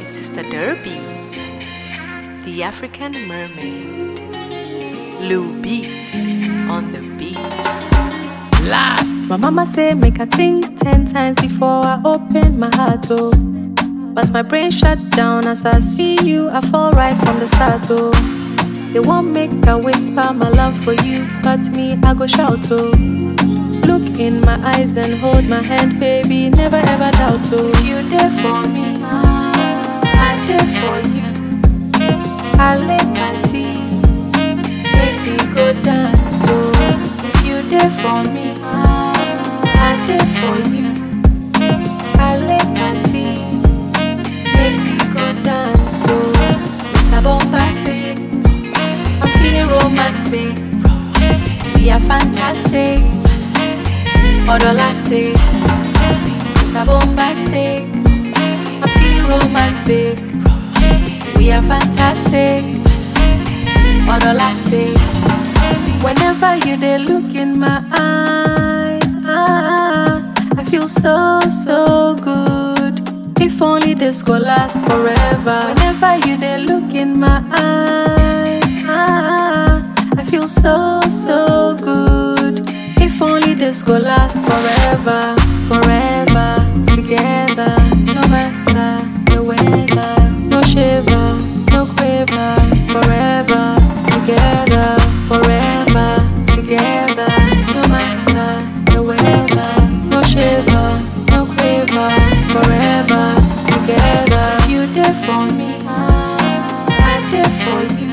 Sister Derby, the African mermaid, Lou Beats on the beats. Last. My mama say make I think 10 times before I open my heart, oh. But my brain shut down as I see you, I fall right from the start, oh. They won't make I whisper my love for you, but me, I go shout, oh. Look in my eyes and hold my hand, baby, never ever doubt, oh. You there for me, I'm there for you. I lay my tea, make me go dance, so if you there for me, I'm there for you. I lay my tea, make me go dance, so Mr. Bombastic, I'm feeling romantic. We are fantastic, Odolastic, Mr. Bombastic, I'm feeling romantic. We are fantastic, Odolastic. Whenever you dey look in my eyes, I feel so, so good. If only this go last forever. Whenever you dey look in my eyes, I feel so, so good. If only this go last forever, forever together. No matter the weather, no shiver, no quiver. Forever together, forever together. No matter the weather, no shiver, no quiver. Forever together. You there for me, I'm there for you.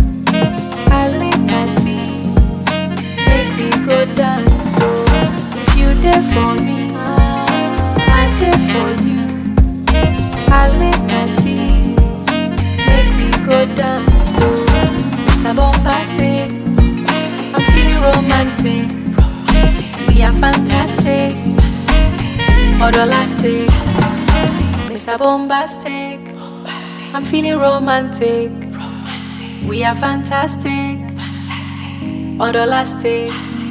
I lay my tea, make me go dance, so if you there for me, I'm there for you. I lay my tea, make me go dance, so Mr. Bombastic, I'm feeling romantic. We are fantastic, Odolastic, Mr. Bombastic, I'm feeling romantic. We are fantastic, Odolastic.